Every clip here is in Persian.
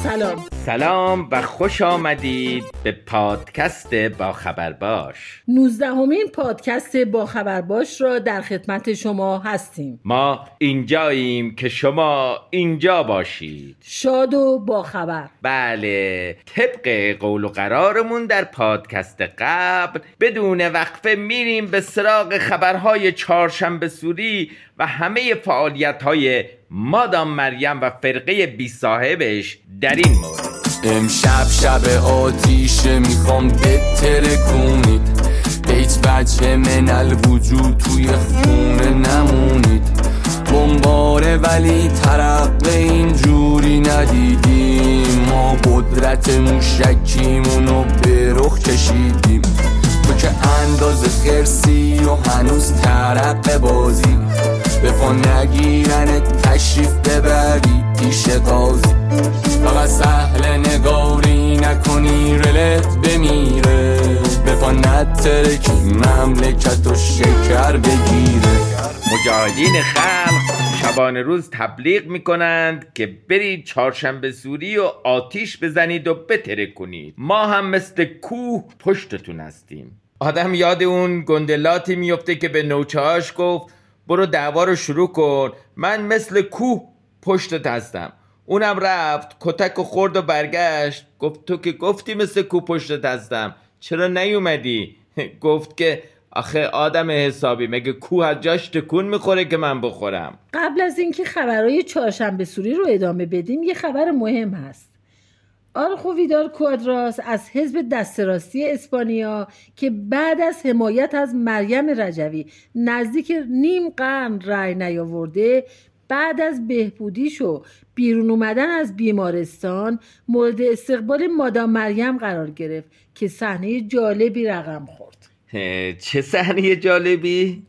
سلام و خوش آمدید به پادکست با خبر باش. 19مین پادکست با خبر باش را در خدمت شما هستیم. ما اینجاییم که شما اینجا باشید. شاد و با خبر. بله، طبق قول و قرارمون در پادکست قبل بدون وقفه میریم به سراغ خبرهای چهارشنبه سوری و همه فعالیت‌های مادام مریم و فرقه بی صاحبش در این مورد. امشب شب آتیشه میخوام بترکونید، به هیچ وجه من الوجود توی خونه نمونید. بمباره ولی ترقه اینجوری ندیدیم، ما قدرت موشکیمونو به رخ کشیدیم. تو که انداز خرسی و هنوز ترقه بازی، بفا نگیرن تشریف ببری پیش قاضی. فقط سهل نگاری نکنی رلت بمیره، بفا نترکی مملکت و شکر بگیره. مجاهدین خلق شبانه روز تبلیغ میکنند که برید چهارشنبه سوری و آتیش بزنید و بترکونید. ما هم مثل کوه پشتتون هستیم. آدم یاد اون گندلاتی میفته که به نوچه‌هاش گفت برو دعوا رو شروع کن، من مثل کوه پشتت هستم. اونم رفت کتک و خورد و برگشت، گفت تو که گفتی مثل کوه پشتت هستم، چرا نیومدی؟ گفت که آخه آدم حسابی، مگه کوه از جاش تکون میخوره که من بخورم؟ قبل از اینکه خبرهای چهارشنبه سوری رو ادامه بدیم یه خبر مهم هست. آلخو ویدال کوادراس از حزب دست راستی اسپانیا که بعد از حمایت از مریم رجوی نزدیک نیم قرن رأی نیاورده، بعد از بهبودیش و بیرون اومدن از بیمارستان مورد استقبال مادام مریم قرار گرفت که صحنه جالبی رقم خورد. چه صحنه جالبی؟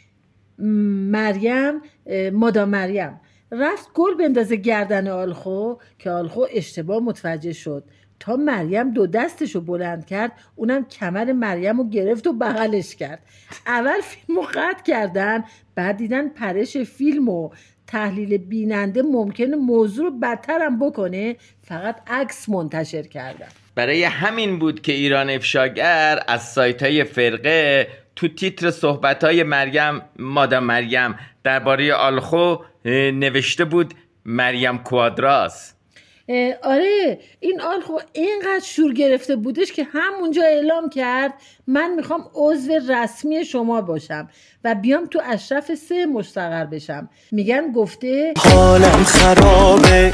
مادام مریم رفت گل بندازه گردن آلخو که آلخو اشتباه متوجه شد. تا مریم دو دستشو بلند کرد، اونم کمر مریم رو گرفت و بغلش کرد. اول فیلمو قطع کردن، بعد دیدن پرش فیلم و تحلیل بیننده ممکنه موضوع رو بدتر هم بکنه، فقط عکس منتشر کردن. برای همین بود که ایران افشاگر از سایت‌های فرقه تو تیتر صحبت‌های مادام مریم درباره آلخو نوشته بود مریم کوادراس. آره، این آلخو اینقدر شور گرفته بودش که همونجا اعلام کرد من میخوام عضو رسمی شما باشم و بیام تو اشرف 3 مستقر بشم. میگن گفته حالم خرابه،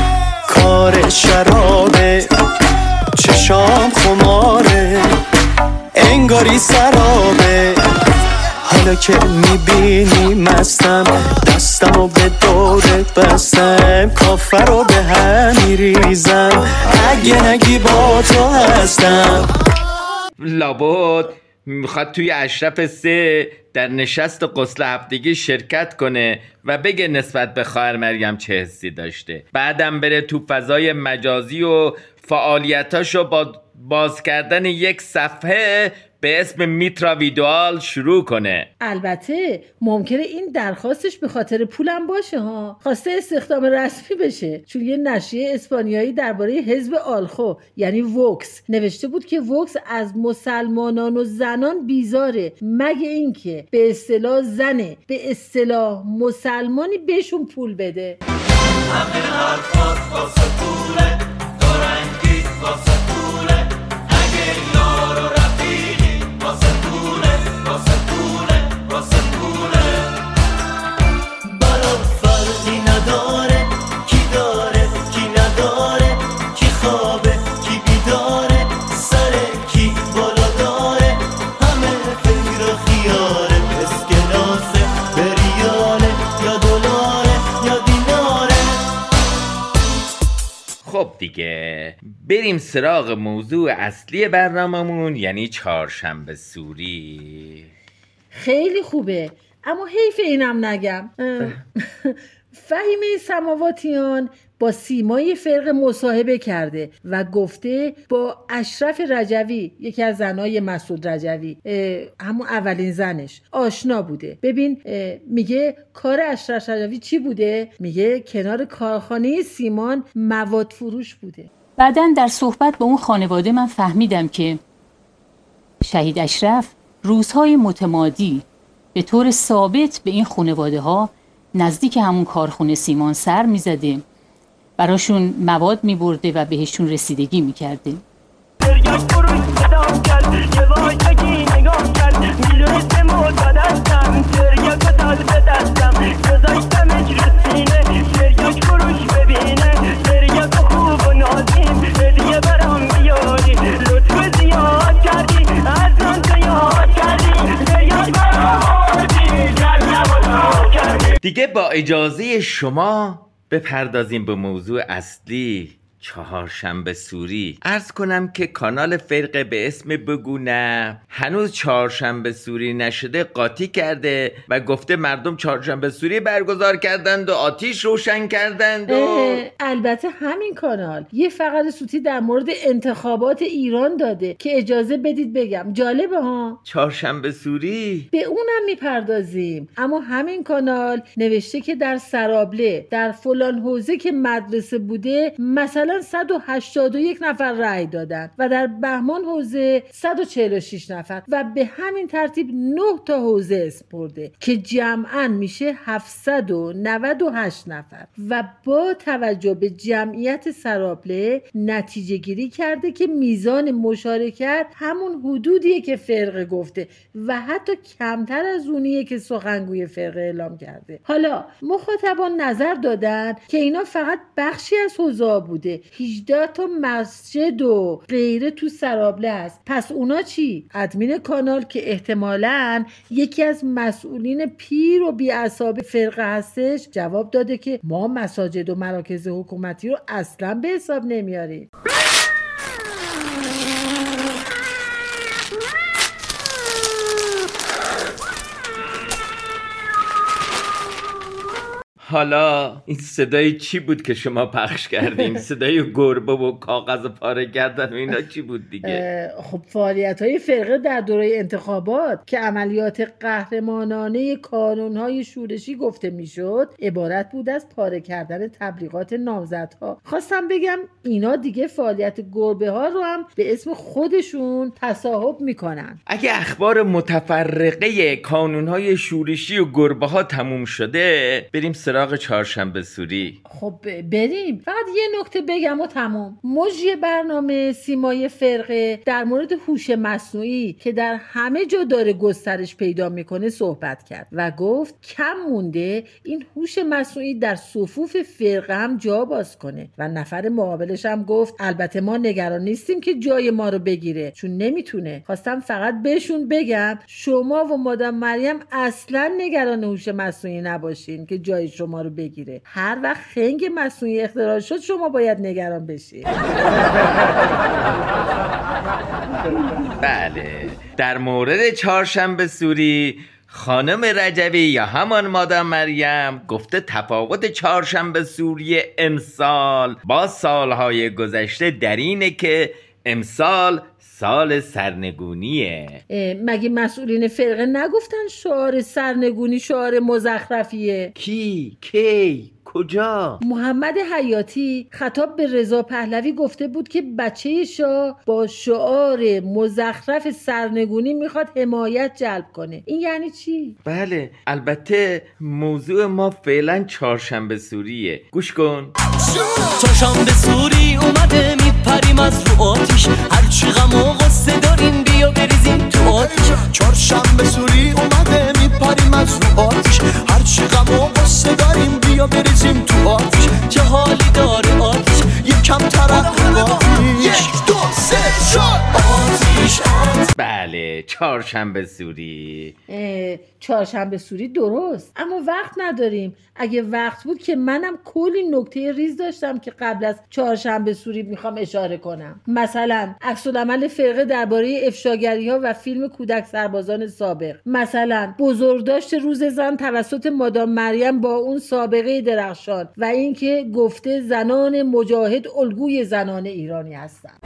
کار شرابه، چشام خماره، انگاری سرابه. حالا که میبینی مستم، دستمو به دورت بستم، کافر رو به هم میریزم، اگه نگی با تو هستم. لابد میخواد توی اشرف 3 در نشست غسل هفتگی شرکت کنه و بگه نسبت به خواهر مریم چه حسی داشته. بعدم بره تو فضای مجازی و فعالیتاشو با باز کردن یک صفحه به اسم میترا ویدوال شروع کنه. البته ممکنه این درخواستش به خاطر پولم باشه ها، خواسته استخدام رسمی بشه، چون یه نشریه اسپانیایی درباره حزب آلخو یعنی ووکس نوشته بود که ووکس از مسلمانان و زنان بیزاره، مگه اینکه به اصطلاح زنه به اصطلاح مسلمانی بهشون پول بده. همه حرفات واسه پوله، دارنگی واسه پوله، اگه یار و رفیقی واسه پوله، واسه پوله، واسه پوله. برات فرقی نداره کی داره کی نداره، کی خوابه کی بیداره، سر کی بالا داره، همه فکر و خیاره، اسکناسه بریاله یا دلاره یا دیناره. خب دیگه بریم سراغ موضوع اصلی برناممون، یعنی چهارشنبه سوری. خیلی خوبه، اما حیف اینم نگم فهیمه سماواتیان با سیمای فرقه مصاحبه کرده و گفته با اشرف رجوی، یکی از زنای مسعود رجوی، همون اولین زنش، آشنا بوده. ببین میگه کار اشرف رجوی چی بوده؟ میگه کنار کارخانه سیمان مواد فروش بوده. بعدن در صحبت با اون خانواده من فهمیدم که شهید اشرف روزهای متمادی به طور ثابت به این خانواده ها نزدیک همون کارخونه سیمان سر میزده، براشون مواد میبرده و بهشون رسیدگی میکرده. دیگه با اجازه شما بپردازیم به موضوع اصلی، چهارشنبه سوری. عرض کنم که کانال فرقه به اسم بگو نه هنوز چهارشنبه سوری نشده قاطی کرده و گفته مردم چهارشنبه سوری برگزار کردند و آتیش روشن کردند البته همین کانال یه فقره صوتی در مورد انتخابات ایران داده که اجازه بدید بگم جالبه ها. چهارشنبه سوری به اونم میپردازیم، اما همین کانال نوشته که در سرابله در فلان حوزه که مدرسه بوده مثلا 181 نفر رأی دادن و در بهمان حوزه 146 نفر و به همین ترتیب 9 تا حوزه اسپرده که جمعاً میشه 798 نفر و با توجه به جمعیت سرابله نتیجه گیری کرده که میزان مشارکت همون حدودیه که فرقه گفته و حتی کمتر از اونیه که سخنگوی فرقه اعلام کرده. حالا مخاطبان نظر دادن که اینا فقط بخشی از حوزه بوده، 18 تا مسجد و غیره تو سرابله هست. پس اونا چی؟ ادمین کانال که احتمالاً یکی از مسئولین پیر و بی‌عصاب فرقه هستش جواب داده که ما مساجد و مراکز حکومتی رو اصلاً به حساب نمیاریم. حالا این صدای چی بود که شما پخش کردین؟ صدای گربه و کاغذ پاره کردن و اینا چی بود دیگه؟ خب فعالیت‌های فرقه در دوره انتخابات که عملیات قهرمانانه کانون‌های شورشی گفته میشد عبارت بود از پاره کردن تبلیغات نامزدها. خواستم بگم اینا دیگه فعالیت گربه ها رو هم به اسم خودشون تصاحب میکنن. اگه اخبار متفرقه کانون‌های شورشی و گربه ها تموم شده بریم سراغ چهارشنبه سوری. خب بریم. فقط یه نکته بگم و تمام. مجری برنامه سیمای فرقه در مورد هوش مصنوعی که در همه جا داره گسترش پیدا میکنه صحبت کرد و گفت کم مونده این هوش مصنوعی در صفوف فرقه هم جا باز کنه و نفر مقابلش هم گفت البته ما نگران نیستیم که جای ما رو بگیره چون نمیتونه. خواستم فقط بهشون بگم شما و مادام مریم اصلا نگران هوش مصنوعی نباشین که جای شما رو بگیره. هر وقت خنگ مصنوعی اختراع شد شما باید نگران بشید. بله، در مورد چهارشنبه سوری خانم رجوی یا همان مادام مریم گفته تفاوت چهارشنبه سوری امسال با سالهای گذشته در اینه که امسال سال سرنگونیه. مگه مسئولین فرقه نگفتن شعار سرنگونی شعار مزخرفیه؟ کی کجا؟ محمد حیاتی خطاب به رضا پهلوی گفته بود که بچه شاه با شعار مزخرف سرنگونی میخواد حمایت جلب کنه. این یعنی چی؟ بله، البته موضوع ما فعلا چهارشنبه سوریه. گوش کن. چهارشنبه سوری اومده میپریم از رو آتیش، هرچی غم و غصه داریم بیا بریزیم تو آتیش. چهارشنبه سوری اومده میپریم از رو آتیش، هرچی غم و غصه داریم بیا بریزیم تو آتیش. چه حالی داره آتیش یک کم تر از آتیش. 1 2 3 4 آتیش بله، چهارشنبه سوری. چهارشنبه سوری درست، اما وقت نداریم. اگه وقت بود که منم کلی نکته ریز داشتم که قبل از چهارشنبه سوری میخوام اشاره کنم. مثلا عکس‌العمل فرقه درباره افشاگری‌ها و فیلم کودک سربازان سابق. مثلا بزرگداشت روز زن توسط مادام مریم با اون سابقه درخشان و اینکه گفته زنان مجاهد الگوی زنان ایرانی هستند.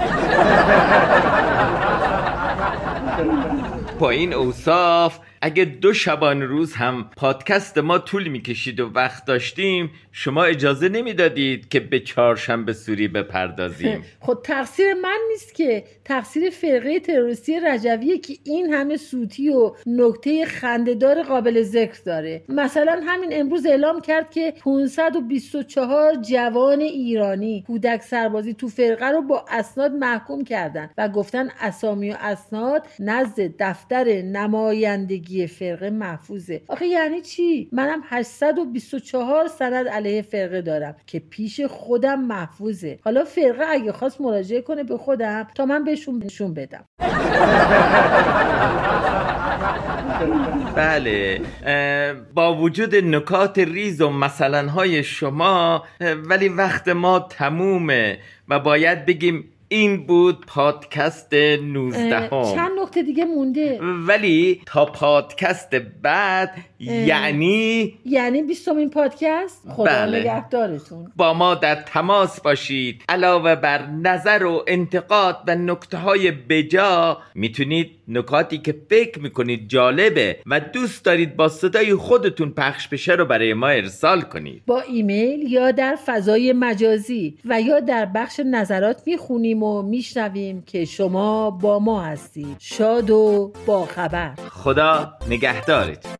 با این اوصاف اگه 2 شبانه روز هم پادکست ما طول میکشید و وقت داشتیم، شما اجازه نمیدادید که به چهارشنبه سوری بپردازیم. خود تقصیر من نیست که، تقصیر فرقه تروریستی رجویه که این همه سوتی و نکته خنده‌دار قابل ذکر داره. مثلا همین امروز اعلام کرد که 524 جوان ایرانی کودک سربازی تو فرقه رو با اسناد محکوم کردن و گفتن اسامی و اسناد نزد دفتر نمایندگی فرقه محفوظه. آخه یعنی چی؟ منم 824 سند علیه فرقه دارم که پیش خودم محفوظه. حالا فرقه اگه خواست مراجعه کنه به خودم تا من بهشون نشون بدم. بله، با وجود نکات ریز و مثلا شما، ولی وقت ما تمومه و باید بگیم این بود پادکست 19. چند نکته دیگه مونده. ولی تا پادکست بعد یعنی 20مین پادکست. خدا نگهدارتون. با ما در تماس باشید. علاوه بر نظر و انتقاد و نکته‌های بجا، میتونید نکاتی که فکر میکنید جالبه و دوست دارید با صدای خودتون پخش بشه رو برای ما ارسال کنید. با ایمیل یا در فضای مجازی و یا در بخش نظرات میخونیم و میشنویم که شما با ما هستید. شاد و با خبر. خدا نگهدارت.